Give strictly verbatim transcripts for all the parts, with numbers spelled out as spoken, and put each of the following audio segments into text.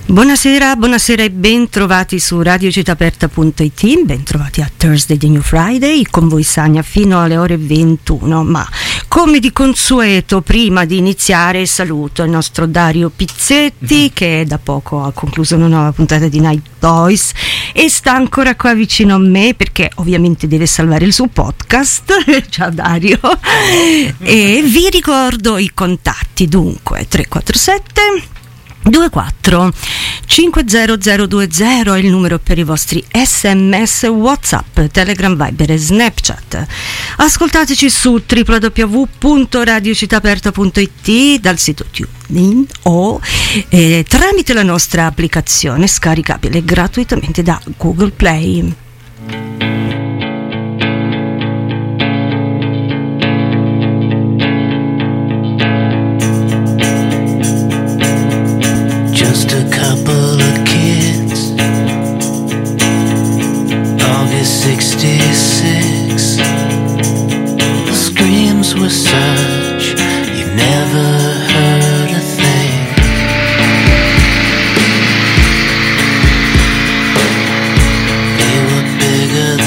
Buonasera, buonasera e ben trovati su radio città aperta punto it, ben trovati a Thursday the New Friday, con voi Sania fino alle ore ventuno, ma come di consueto prima di iniziare saluto il nostro Dario Pizzetti che da poco ha concluso una nuova puntata di Night Boys e sta ancora qua vicino a me perché ovviamente deve salvare il suo podcast. Ciao Dario. E vi ricordo i contatti, dunque tre quattro sette due quattro cinque zero zero due zero è il numero per i vostri sms, WhatsApp, Telegram, Viber e Snapchat. Ascoltateci su w w w punto radio città aperta punto it, dal sito TuneIn o eh, tramite la nostra applicazione scaricabile gratuitamente da Google Play. Just a couple of kids, August sixty-six. The screams were such, you never heard a thing. They were bigger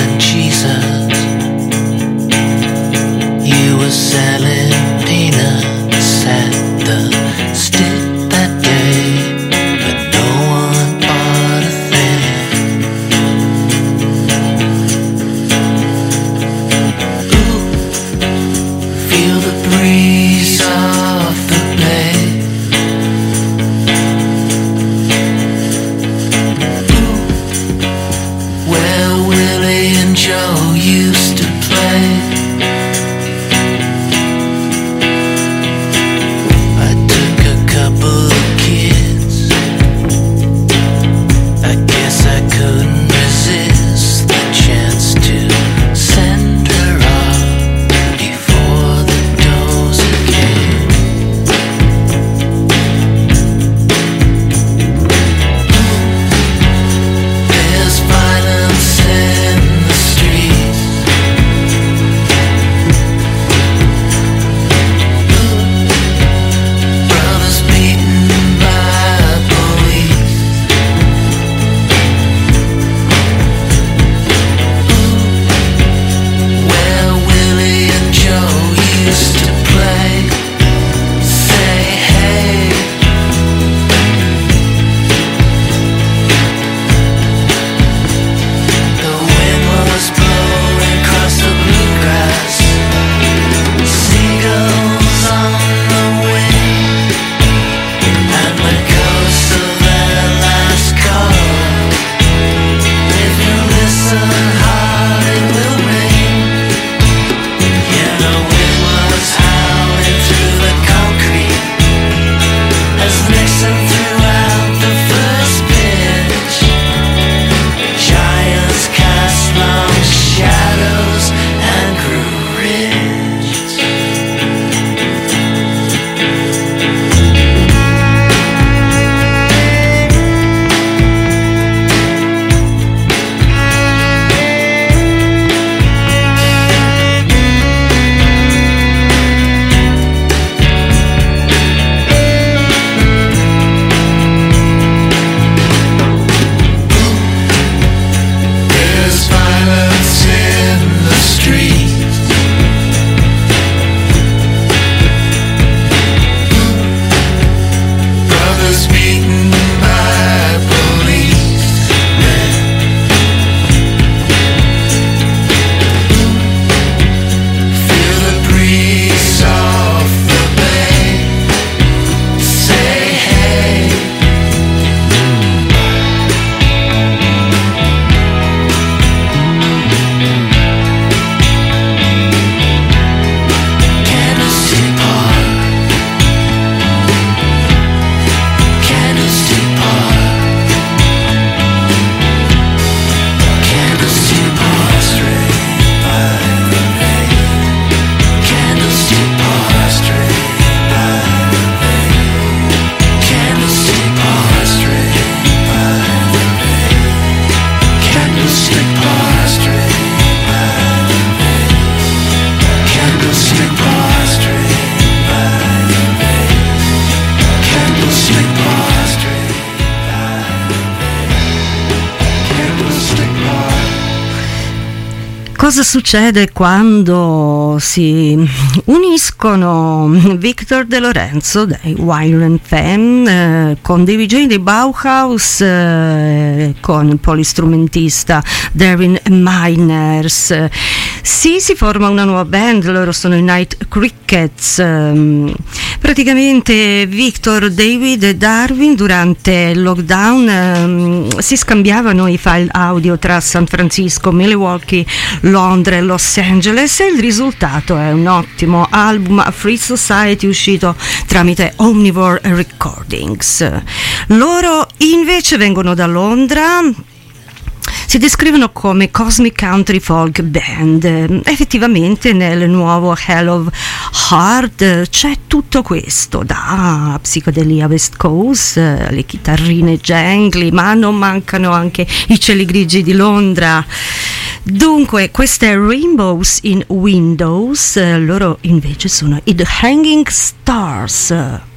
cosa succede quando si uniscono Victor De Lorenzo dei Violent Femmes eh, con dei V J dei Bauhaus, eh, con il polistrumentista Darren Miners. Sì, si forma una nuova band, loro sono i Night Crickets. Um, praticamente Victor, David e Darwin durante il lockdown um, si scambiavano i file audio tra San Francisco, Milwaukee, Londra e Los Angeles, e il risultato è un ottimo album a Free Society uscito tramite Omnivore Recordings. Loro invece vengono da Londra. Si descrivono come Cosmic Country Folk Band. Effettivamente nel nuovo Hell of Heart c'è tutto questo, da psicodelia West Coast, le chitarrine jangly, ma non mancano anche i cieli grigi di Londra. Dunque, questa è Rainbows in Windows, loro invece sono i The Hanging Stars.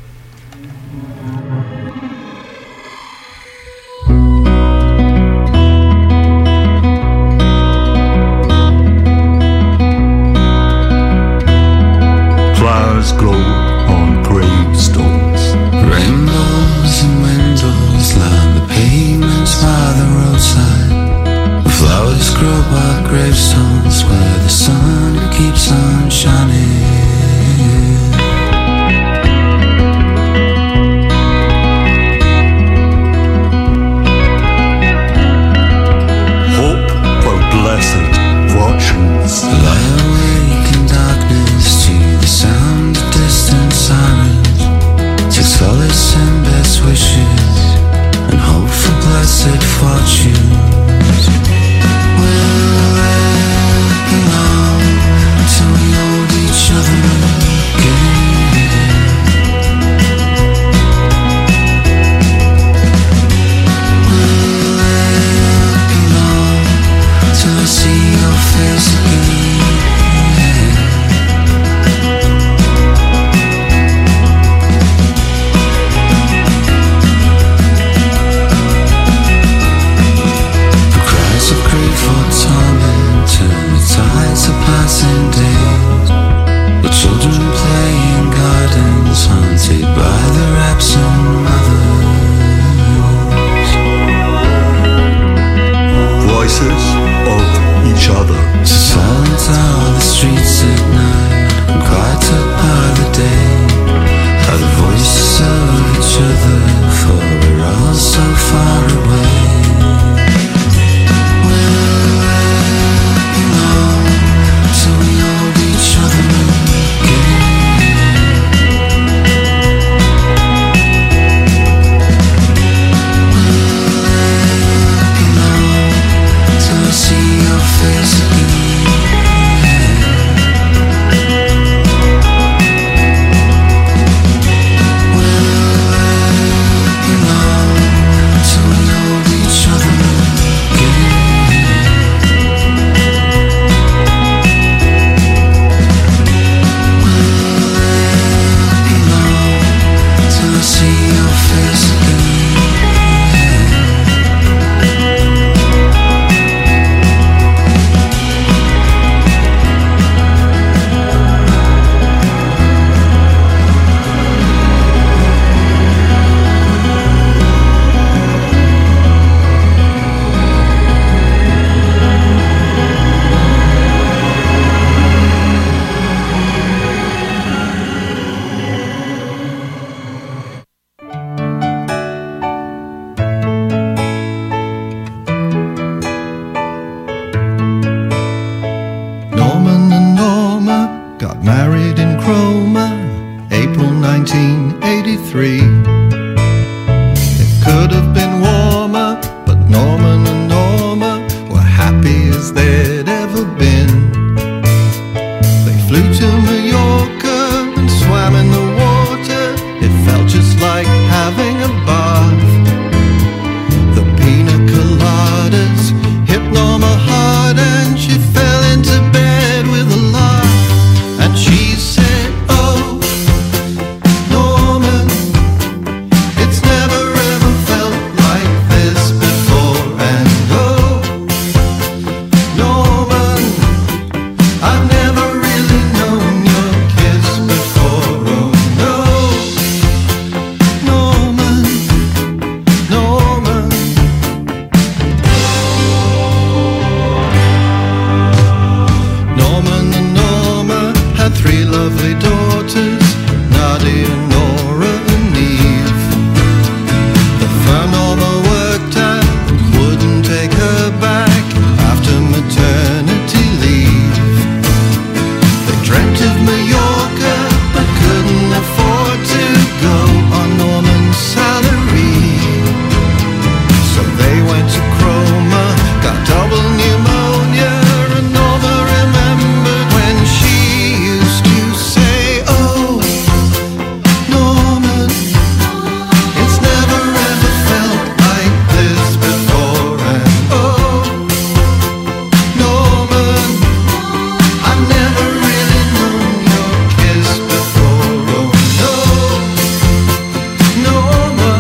Flowers glow on gravestones. Rainbows and windows line the pavements by the roadside. Flowers grow by gravestones where the sun keeps on shining. Hope for blessed fortunes. Lie awake in darkness to the sound of distant sirens. Take solace in best wishes and hope for blessed fortunes. We'll let alone till we hold each other again. We'll let alone till I see your face again. Tides of passing days, the children play in gardens haunted by their absent mothers. Voices of each other. So silent are the streets at night and quieter by the day. Are the voices of each other, for we're all so far away. No lovely daughters, Nadia, Nora and Eve. The firm Norma worked at wouldn't take her back after maternity leave. They dreamt of Mallorca but couldn't afford to go on Norman's salary. So they went to Cromer, got double pneumonia, and Norma remembered when she used to say, oh, Norman, it's never ever felt like this before. And oh, Norman, I've never really known your kiss before. Oh no, Norman.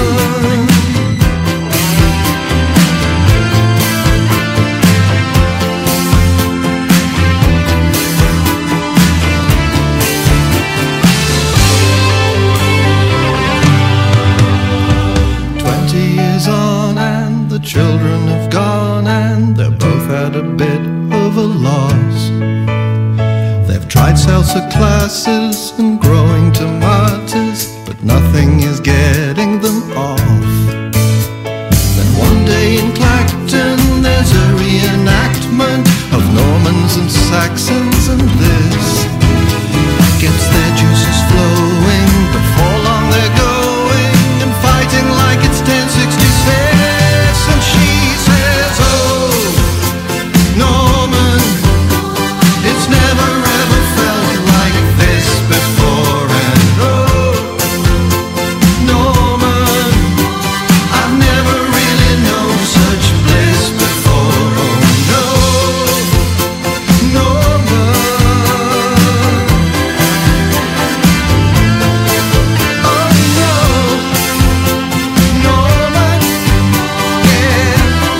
Twenty years on and the children have gone, and they're both at a bit of a loss. They've tried salsa classes and growing tomatoes, but nothing is getting them off. Then one day in Clacton there's a reenactment of Normans and Saxons, and this gets their juices flowing. Before long they're going and fighting like it's ten sixty-six. And she says, oh, Norman, it's never ever felt like this before. And oh, Norman, I've never really known such bliss before. Oh no, Norman. Oh no, Norman, yeah.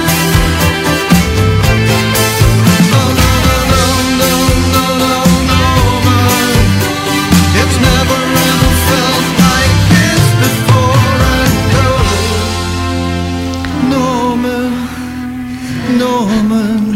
Oh no, no, no, no, no, Norman, it's never ever felt like this before. And oh, Norman, Norman.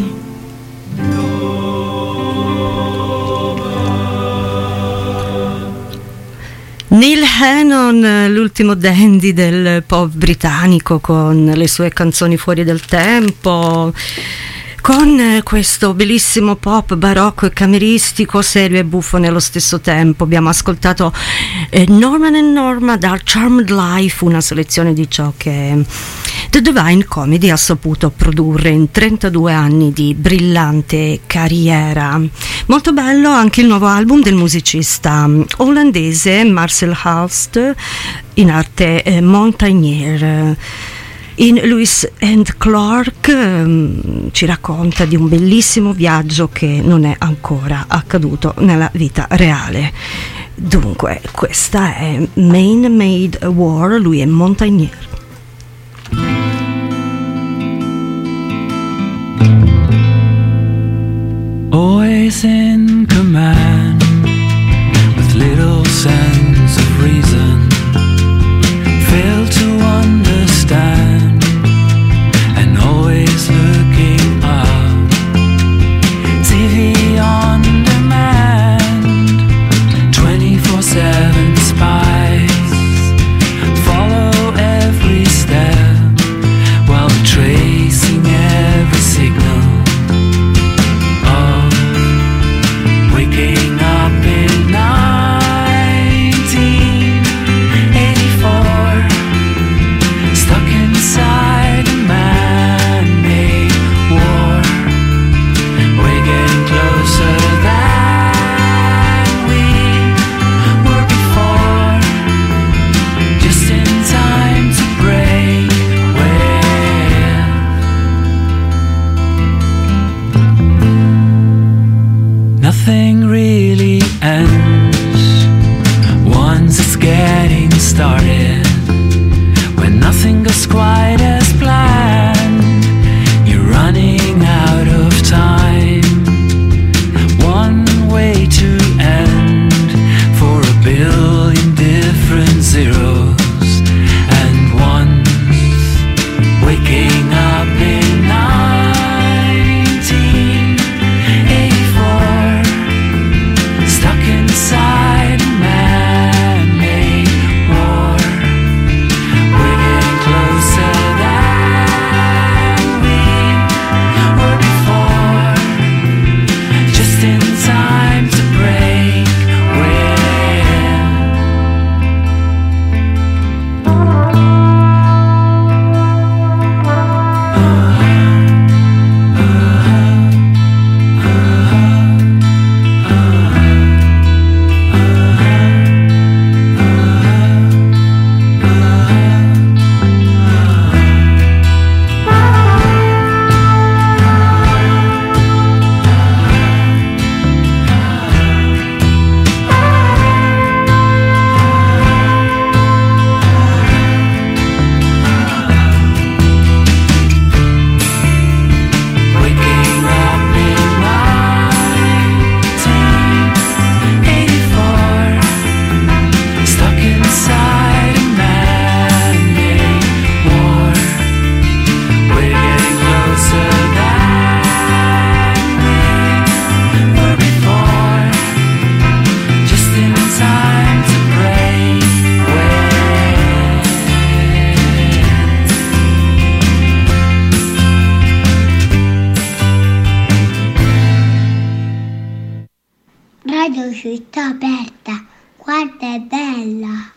Neil Hannon, l'ultimo dandy del pop britannico, con le sue canzoni fuori del tempo, con questo bellissimo pop barocco e cameristico, serio e buffo nello stesso tempo. Abbiamo ascoltato eh, Norman and Norma dal Charmed Life, una selezione di ciò che The Divine Comedy ha saputo produrre in trentadue anni di brillante carriera. Molto bello anche il nuovo album del musicista olandese Marcel Halst, in arte eh, Montagnier. In Lewis and Clark um, ci racconta di un bellissimo viaggio che non è ancora accaduto nella vita reale. Dunque, questa è Man Made a War, lui è Montagnier. Always in command, with little sense of reason, fail to understand, and always looking up. T V on demand, twenty-four seven spies follow every step while tracing every signal. Waking up in nineteen eighty-four, stuck inside a man-made war. We're getting closer than we were before, just in time to break with. Nothing really ends once it's getting started. When nothing goes quite as planned, you're running out of time. One way to end for a billion different zeros and ones. Waking up in nineteen eighty-four, stuck inside parte è bella.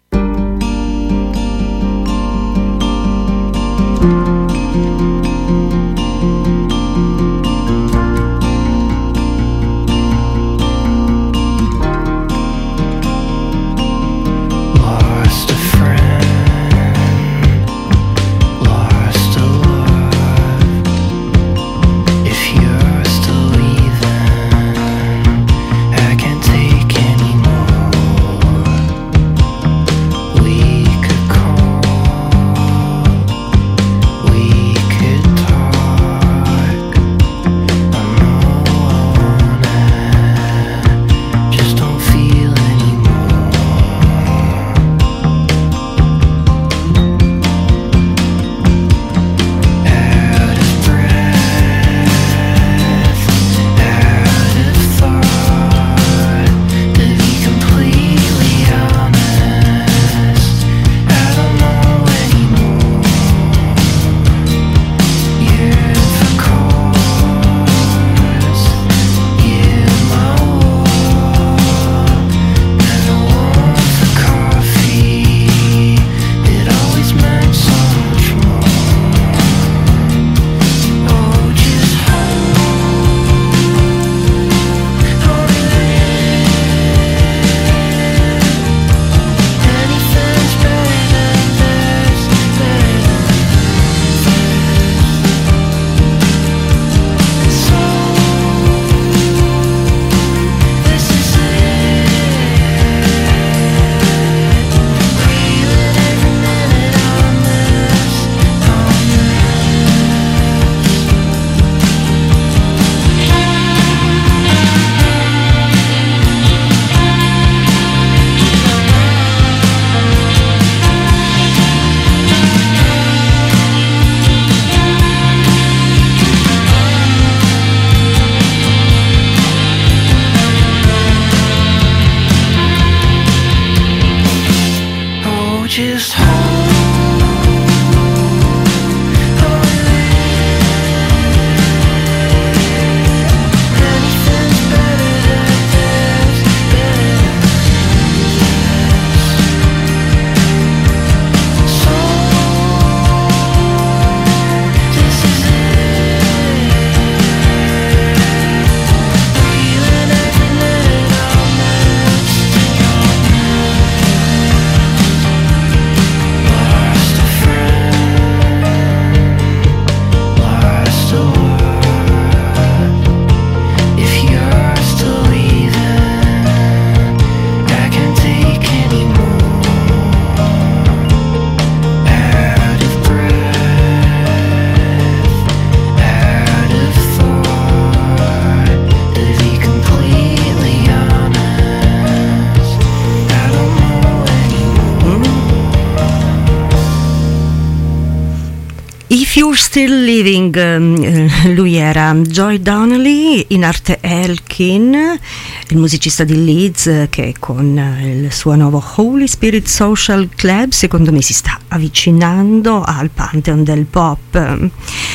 If You're Still Living, eh, lui era Joy Donnelly, in arte Elkin, il musicista di Leeds che con il suo nuovo Holy Spirit Social Club secondo me si sta avvicinando al pantheon del pop.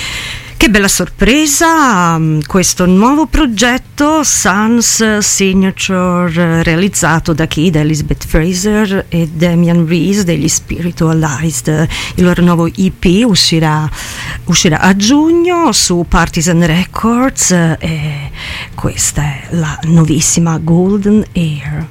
Che bella sorpresa, questo nuovo progetto Suns Signature realizzato da chi? Da Elizabeth Fraser e Damian Reese degli Spiritualized. Il loro nuovo E P uscirà, uscirà a giugno su Partisan Records e questa è la nuovissima Golden Air.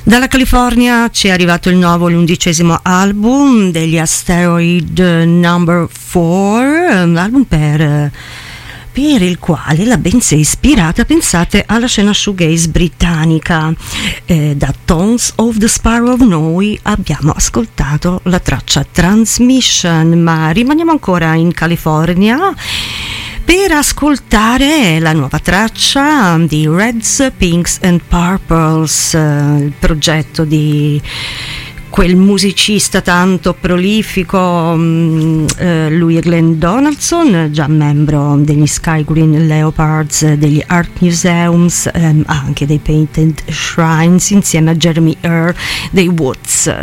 Dalla California ci è arrivato il nuovo, l'undicesimo album degli Asteroid Number four, un album per, per il quale la band si è ispirata, pensate, alla scena shoegaze britannica. Eh, da Tones of the Sparrow noi abbiamo ascoltato la traccia Transmission, ma rimaniamo ancora in California per ascoltare la nuova traccia di Reds, Pinks and Purples, eh, il progetto di quel musicista tanto prolifico, mh, eh, lui e Glenn Donaldson, già membro degli Sky Green Leopards, degli Art Museums, ehm, anche dei Painted Shrines, insieme a Jeremy Earl dei Woods.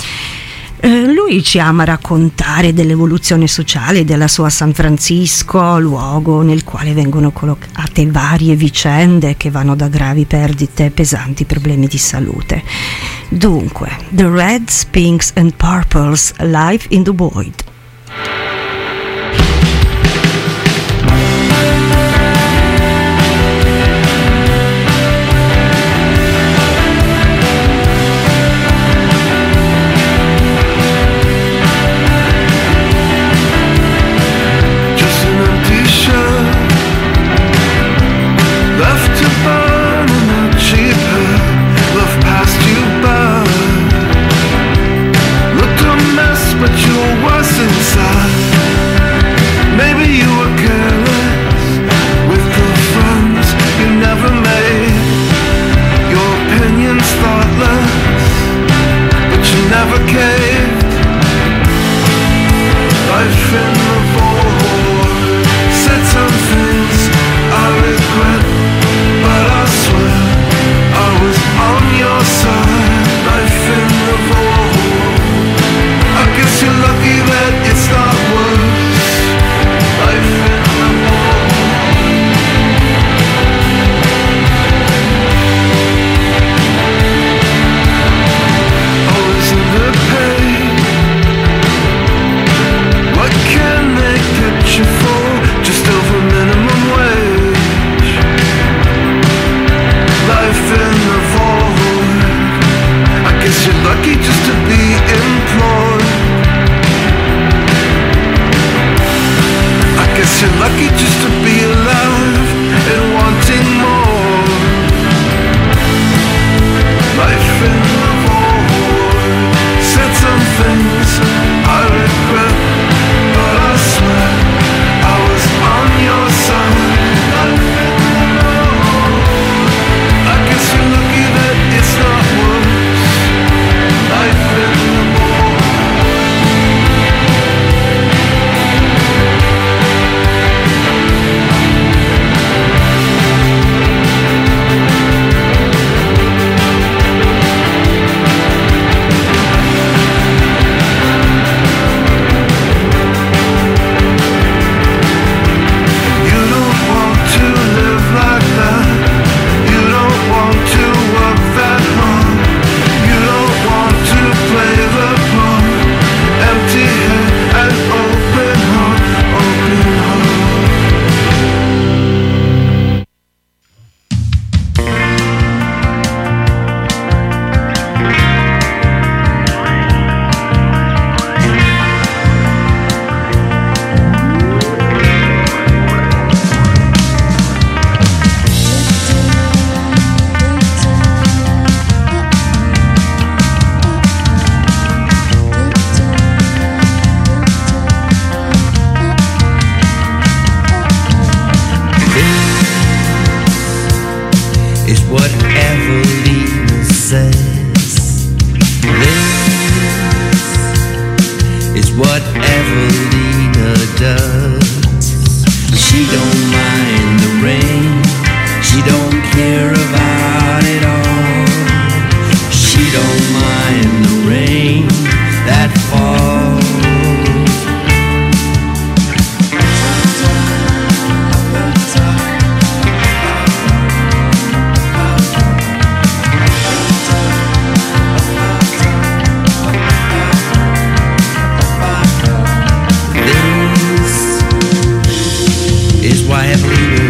Eh, lui ci ama raccontare dell'evoluzione sociale della sua San Francisco, luogo nel quale vengono collocate varie vicende che vanno da gravi perdite a pesanti problemi di salute. Dunque, The Reds, Pinks and Purples, Live in the Void.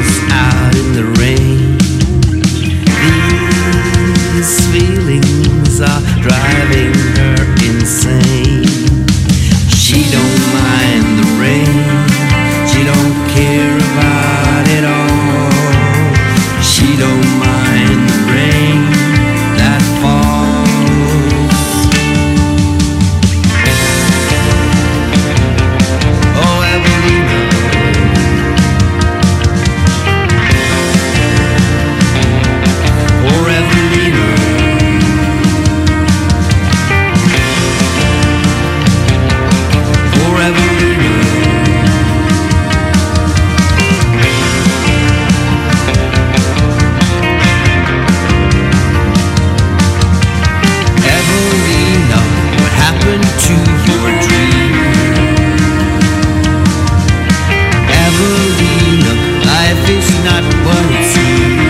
These feelings driving her insane. She don't mind the rain, she don't care about it all. She don't mind the rain that falls. Oh, Evelina, oh, Evelina, oh, Evelina. Evelina, what happened to your dream? Evelina, life is not what it seems.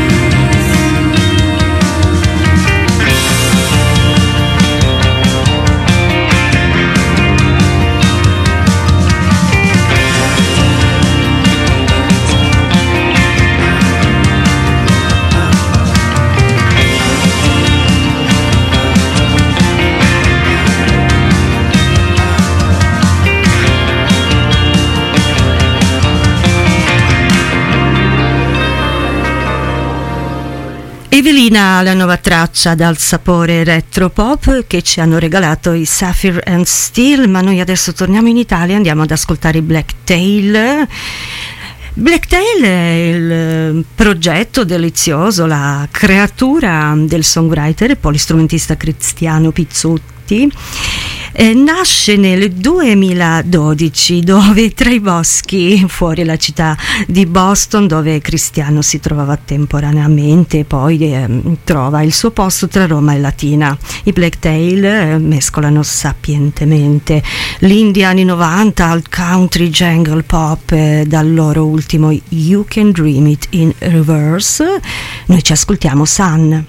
Evelina, la nuova traccia dal sapore retro pop che ci hanno regalato i Sapphire and Steel, ma noi adesso torniamo in Italia e andiamo ad ascoltare i Blacktail. Blacktail è il progetto delizioso, la creatura del songwriter e polistrumentista Cristiano Pizzutti. Eh, nasce nel duemiladodici, dove tra i boschi fuori la città di Boston, dove Cristiano si trovava temporaneamente, e poi eh, trova il suo posto tra Roma e Latina. I Blacktail eh, mescolano sapientemente l'indie anni novanta al country jungle pop, eh, dal loro ultimo You Can Dream It in Reverse. Noi ci ascoltiamo Sun.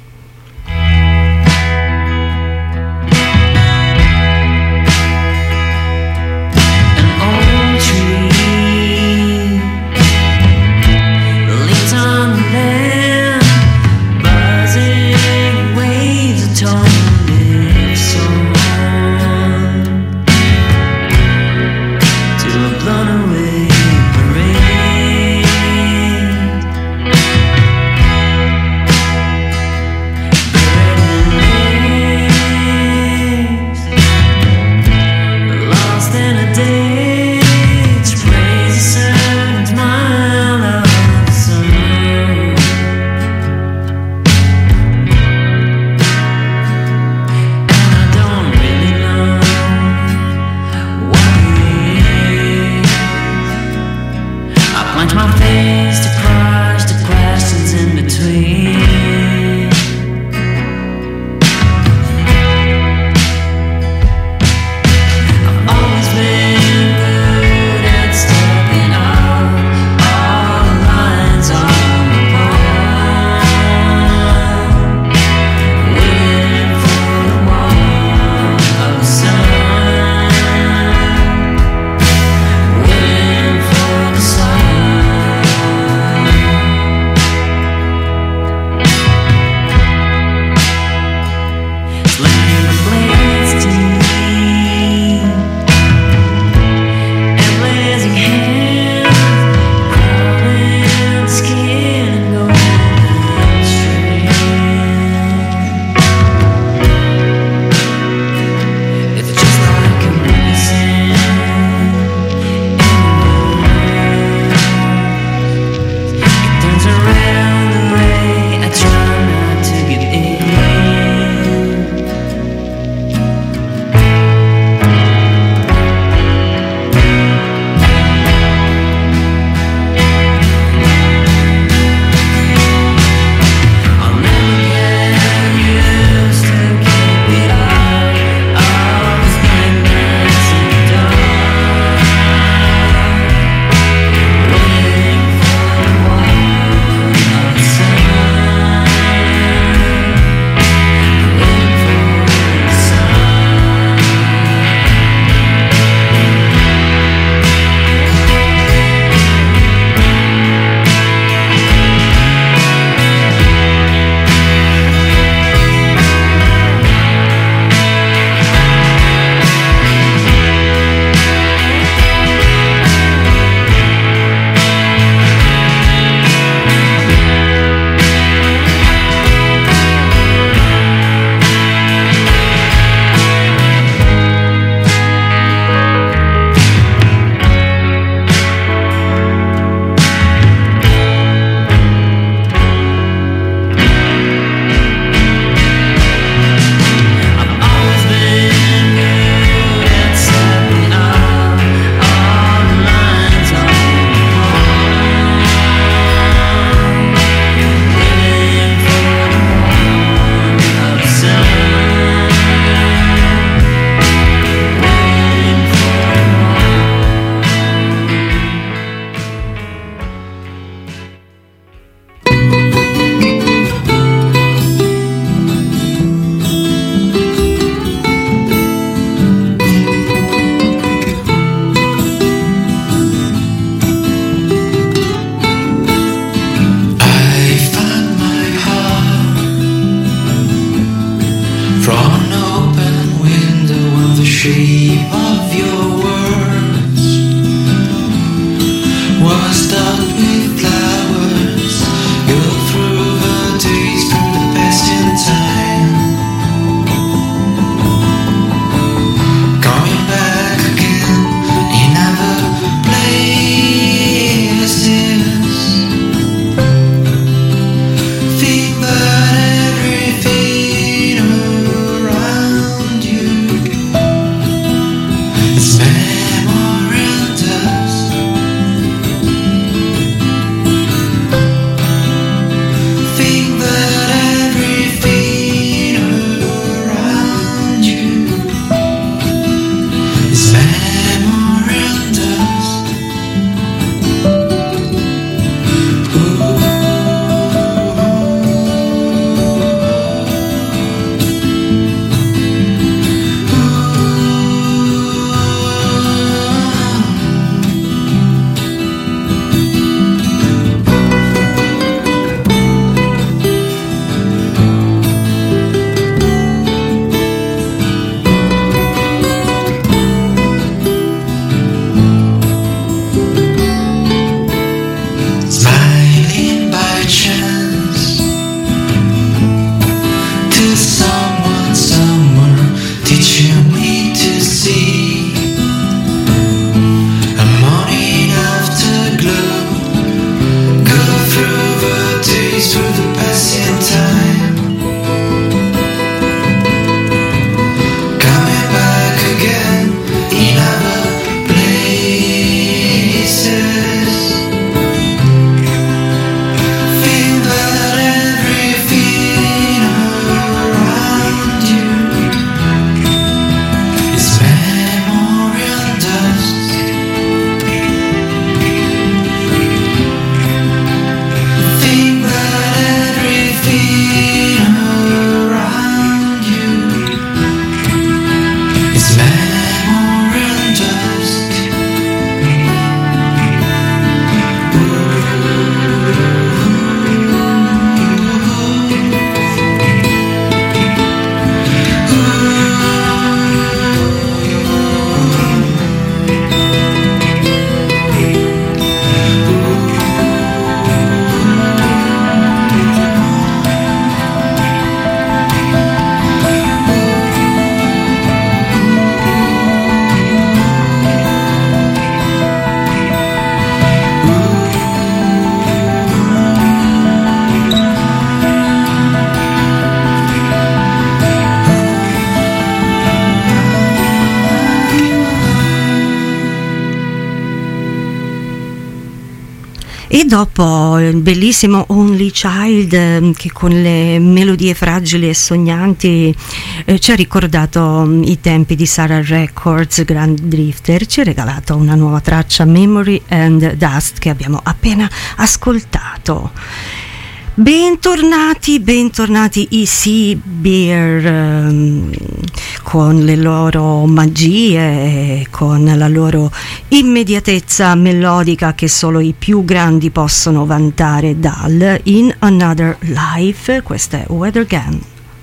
E dopo il bellissimo Only Child, che con le melodie fragili e sognanti eh, ci ha ricordato i tempi di Sarah Records, Grand Drifter, ci ha regalato una nuova traccia, Memory and Dust, che abbiamo appena ascoltato. Bentornati, bentornati i Sea Bear, ehm, con le loro magie, con la loro immediatezza melodica che solo i più grandi possono vantare dal In Another Life. Questa è Weather Gun.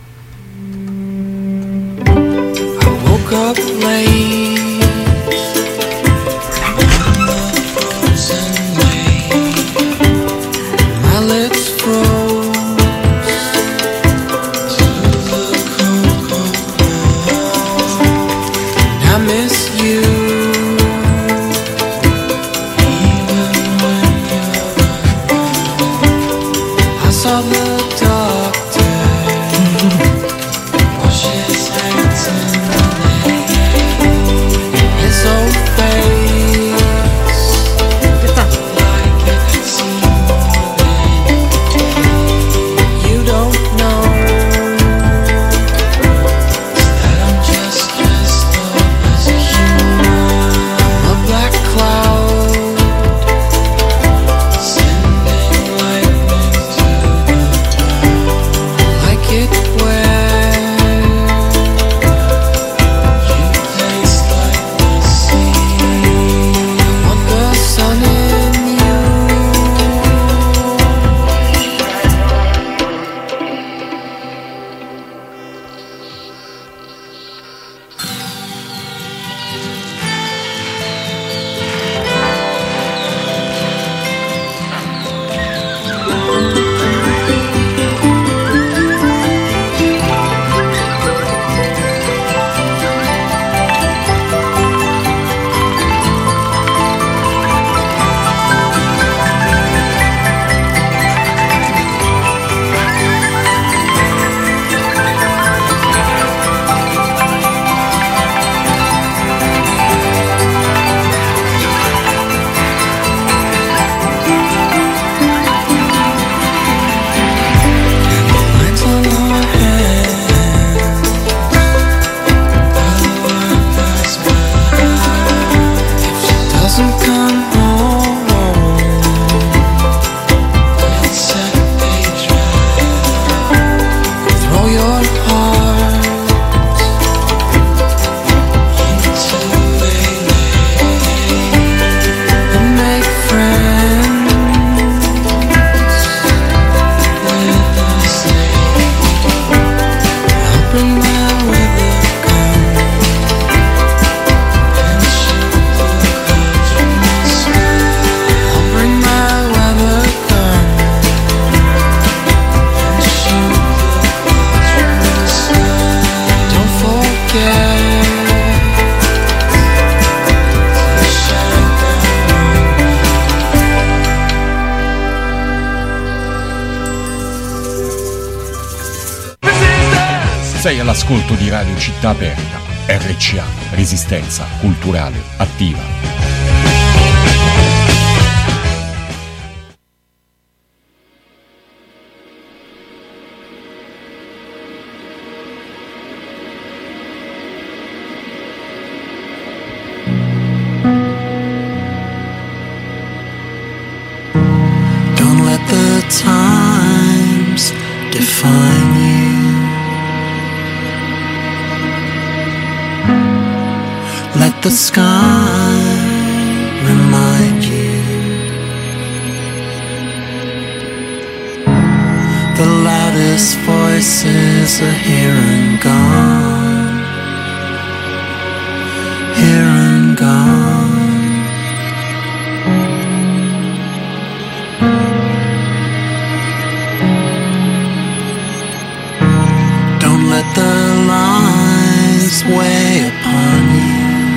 I woke up late. Sei all'ascolto di Radio Città Aperta, R C A, Resistenza Culturale Attiva. Don't let the times define you. Let the sky remind you. The loudest voices are here and gone, here and gone. Don't let the lies weigh upon you.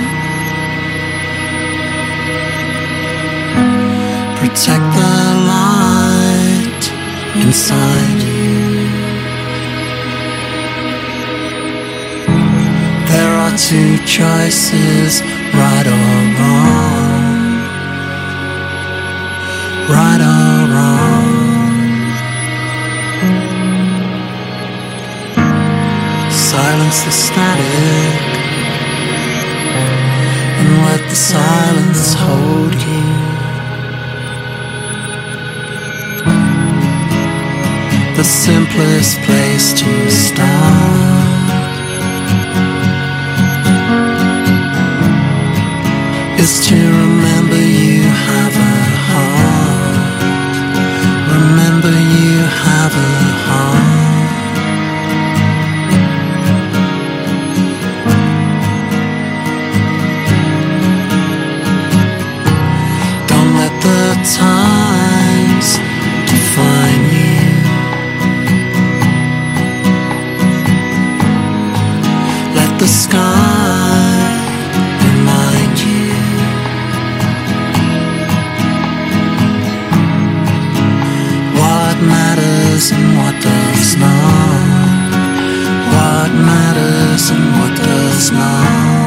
Protect the light inside you. There are two choices, right or wrong. right or wrong. Silence the static and let the silence hold you. The simplest place to start is to remember you have a heart. Remember you have a heart. Don't let the times define you. Let the sky remind you. What matters and what does not. What matters and what does not.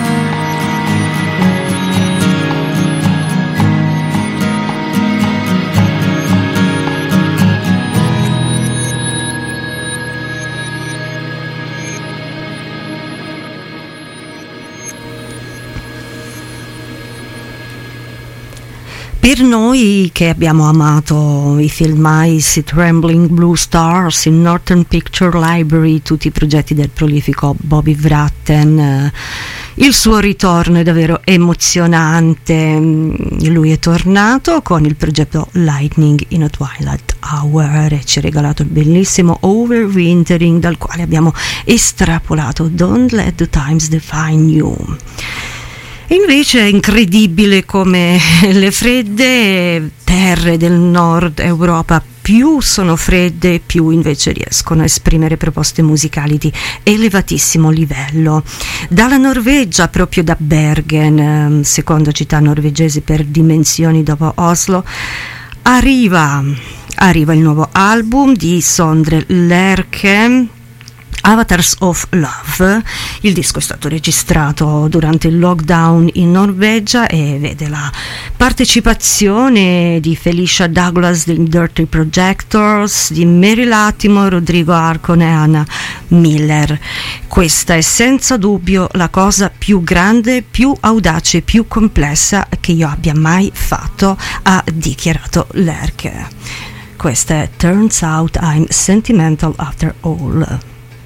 Per noi che abbiamo amato i filmais, i Trembling Blue Stars, il Northern Picture Library, tutti i progetti del prolifico Bobby Vratten, eh, il suo ritorno è davvero emozionante. Lui è tornato con il progetto Lightning in a Twilight Hour e ci ha regalato il bellissimo Overwintering, dal quale abbiamo estrapolato Don't Let the Times Define You. Invece è incredibile come le fredde terre del nord Europa più sono fredde, più invece riescono a esprimere proposte musicali di elevatissimo livello. Dalla Norvegia, proprio da Bergen, seconda città norvegese per dimensioni dopo Oslo, arriva, arriva il nuovo album di Sondre Lerche, Avatars of Love. Il disco è stato registrato durante il lockdown in Norvegia e vede la partecipazione di Felicia Douglas dei Dirty Projectors, di Mary Latimore, Rodrigo Arcon e Anna Miller. Questa è senza dubbio la cosa più grande, più audace, più complessa che io abbia mai fatto, ha dichiarato Lerche. Questa è Turns Out I'm Sentimental After All.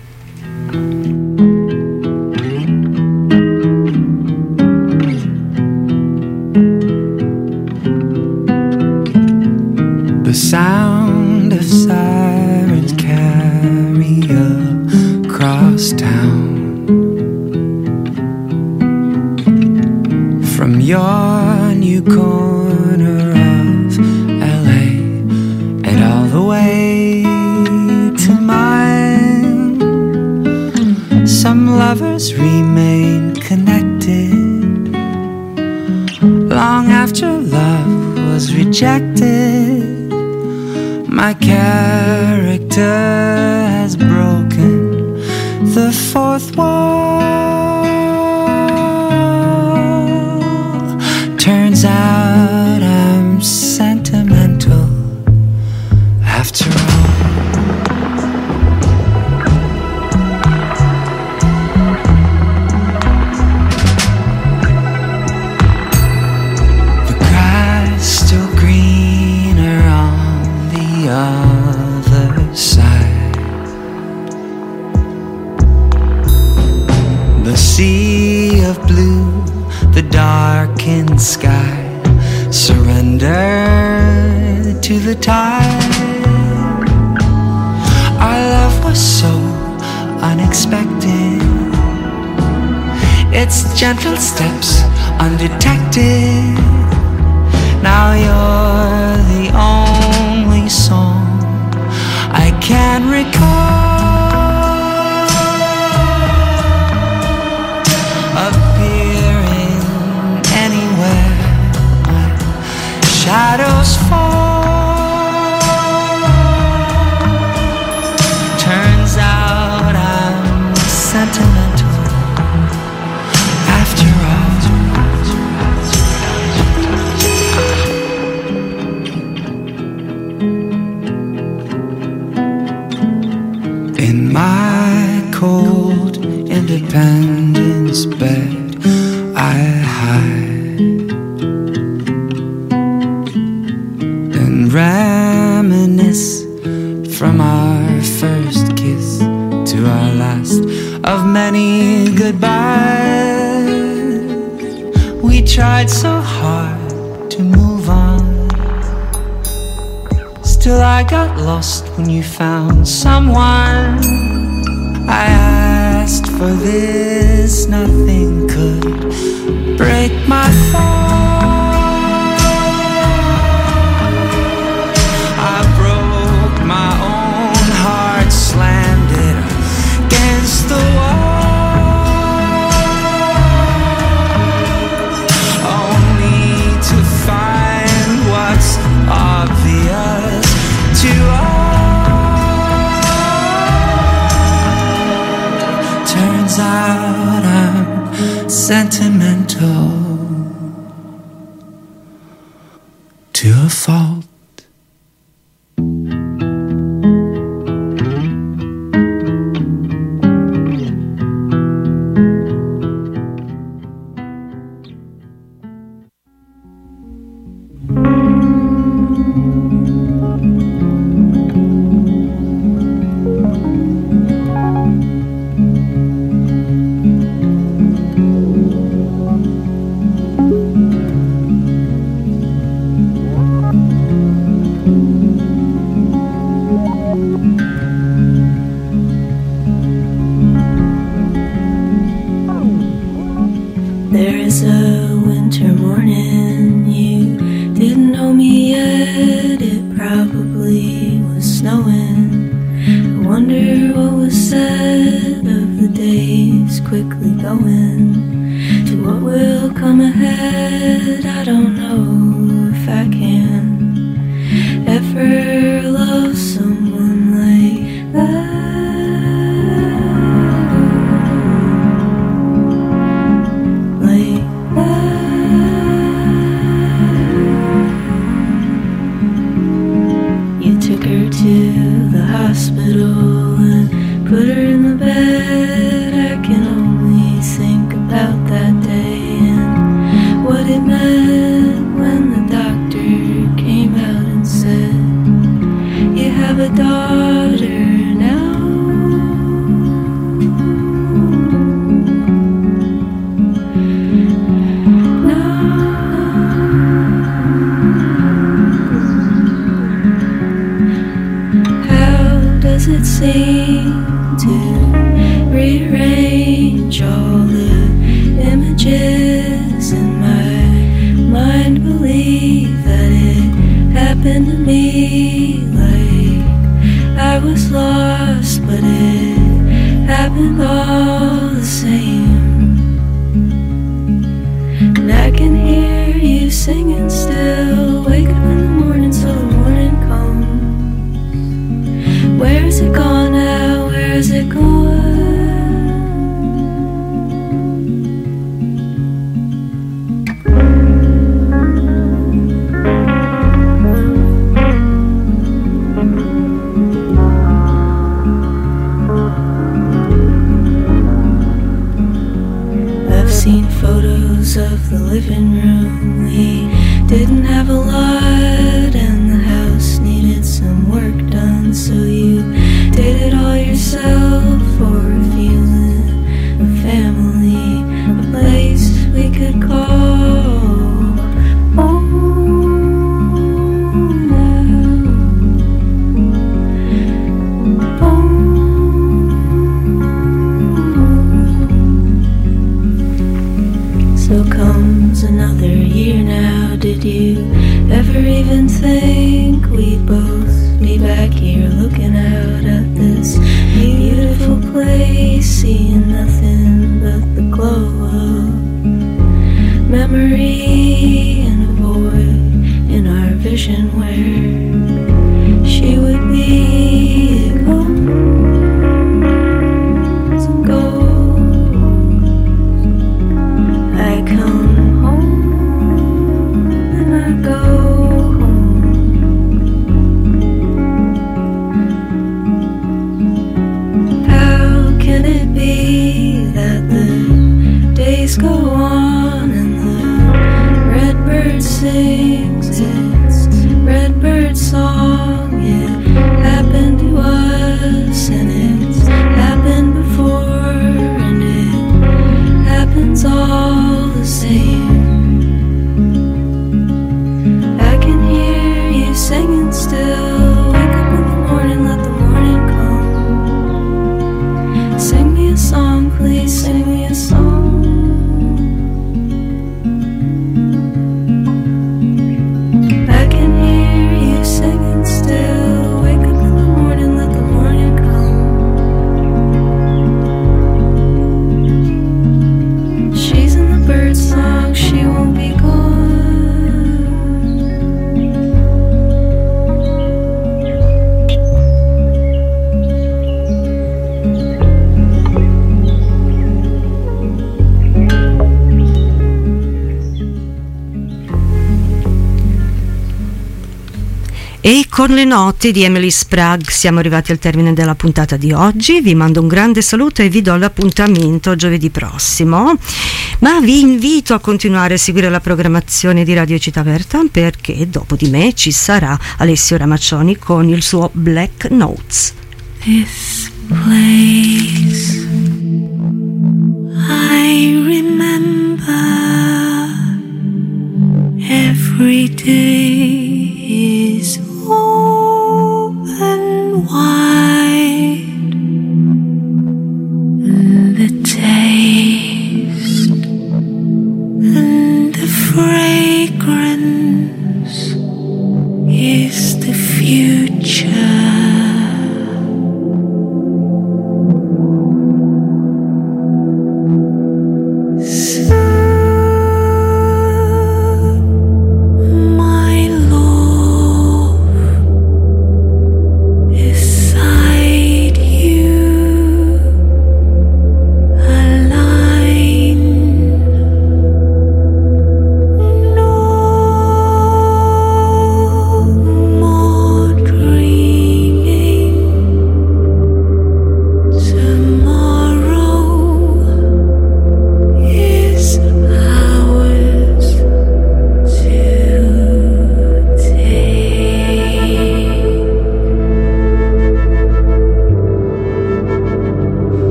The sound of sirens carry across town. From your new corner of L A and all the way to mine, some lovers remain connected long after love was rejected. My character has broken the fourth wall. Turns out I'm sentimental after all. The grass still greener on the other side. The sea of blue, the darkened sky, surrender to the tide. Our love was so unexpected, its gentle steps undetected. Now you're the only song I can recall, appearing anywhere my shadows fall. Turns out I'm sentimental after all. this bed I hide and reminisce from our first kiss to our last of many goodbyes. We tried so hard to move on, still I got lost when you found someone. I asked for this, nothing could break my fall. I broke my own heart, slammed it against the wall, only to find what's obvious to all. Turns out I'm sentimental to a fault. There is a winter morning, you didn't know me yet, it probably was snowing. I wonder what was said of the days quickly going to what will come ahead. I don't know if I can ever love someone like that. To the hospital and put her in the bed. I can only think about that day and what it meant when the doctor came out and said, you have a daughter now. Does it seem to rearrange all the images in my mind? Believe that it happened to me, like I was lost, but it happened all the same. And I can hear you singing still, wake up in the morning so the morning comes. Where's it gone now? Where's it gone? I've seen photos of the living room. We didn't have a lot, and the house needed some work done, so you did it all yourself for a feeling of family, a place we could call home now. Home. So comes another year now. Did you ever even think we'd both be back here looking out at this beautiful place, seeing nothing but the glow of memory and a void in our vision where she would be gone and gold. I come home and I go. Can it be that the days go on and the redbird sings its redbird song. It happened to us and it's happened before and it happens all the same. I can hear you singing still. Wake up in the morning, let the morning come. Sing me a song, please sing me a song. I can hear you singing still. Wake up in the morning, let the morning come. She's in the bird song, she won't be gone. E con le note di Emily Sprague siamo arrivati al termine della puntata di oggi. Vi mando un grande saluto e vi do l'appuntamento giovedì prossimo, ma vi invito a continuare a seguire la programmazione di Radio Città Aperta, perché dopo di me ci sarà Alessio Ramaccioni con il suo Black Notes. This place I remember every day.